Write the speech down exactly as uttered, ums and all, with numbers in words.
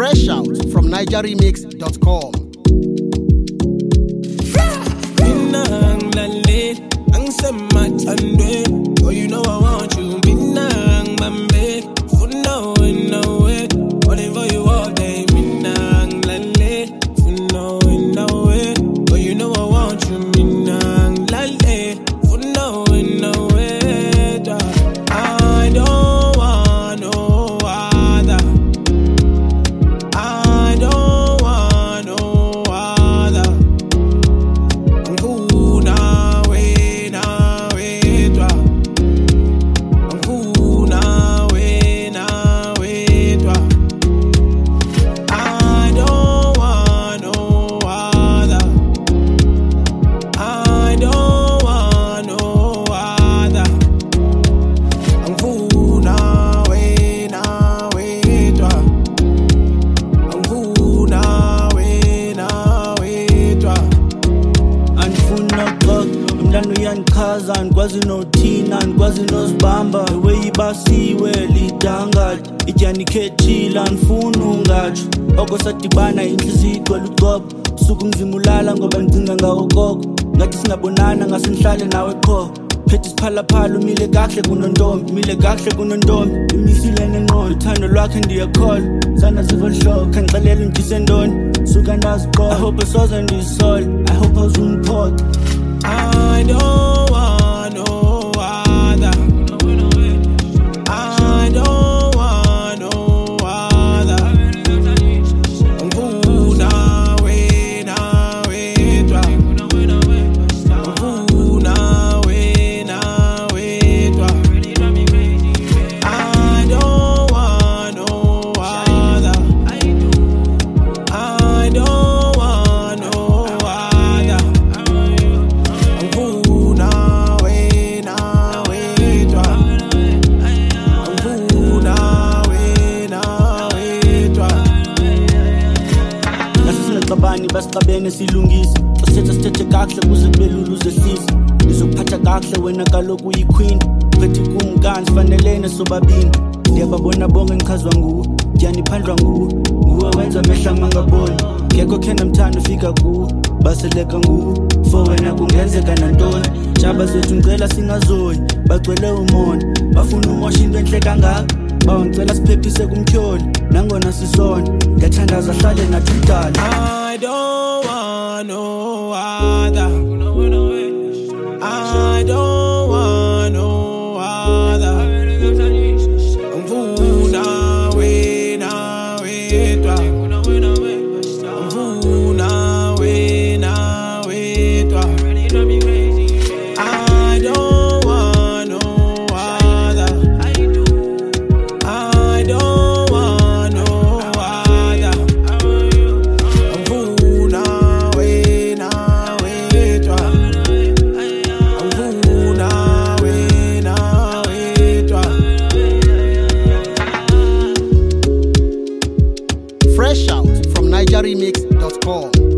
Fresh out from niger remix dot com. Oh, you know I want you. Minang Bambe, for now and now it. Whatever you want, they Minang Lale, for now and now it. Oh, you know I want you. Minang Lale, for now and now it. I don't want no other. I don't want no other. I'm cool now, way now. Kaza ngikwazi nothina ngikwazi nozibamba the way ibasiwe lidangathi ijani khethila ngifuna ungatsho oko sadibana inhliziyo igcwele uqobo suku ngizimulala ngoba ngicinga ngawo koko ngathi singabonana ngase nihlale nawe qho phethe isiphalaphala umile kahle kunontombi umile kahle kunontombi imisile nenqondo uthando lwakhe ndiyakholwa sana zivohlobo khanixelela undise ntoni suka ndaziqola I hope soze ndisole I hope awuzungiphotha I don't want no other. I don't want no other. I'm cool now, way now, way twa. I'm cool now, way now, way twa. I don't want no other. I don't want no other. Bani basixabene silungise sithethe sithethe kahle kuze kube lulu zehlisa ngizokuphatha kahle wena kaloku uyiqueen phethe kumkani sifanelene sobabini ndiyababona bonke ngichazwa nguwe ndiyaniphandlwa nguwe nguwe wenza amehla mangaboni ngekho khena mthando ufika kuwe baseleka nguwe for wena kungenzeka nantoni jaba zethu ngicela singazoyi bagcwele umona bafuna umosha into enhle kangaka bawangicela siphephise kumtyholi nangona sisona ngiyathandaza ahlale nathi udala I don't want no other. I don't want no other. I'm cool now, way now, way twa. I'm cool now, way now, way twa. I don't want no other. I don't want no other. I'm cool now, way now, way twa. I'm cool now, way now, way twa. Fresh out from niger remix dot com.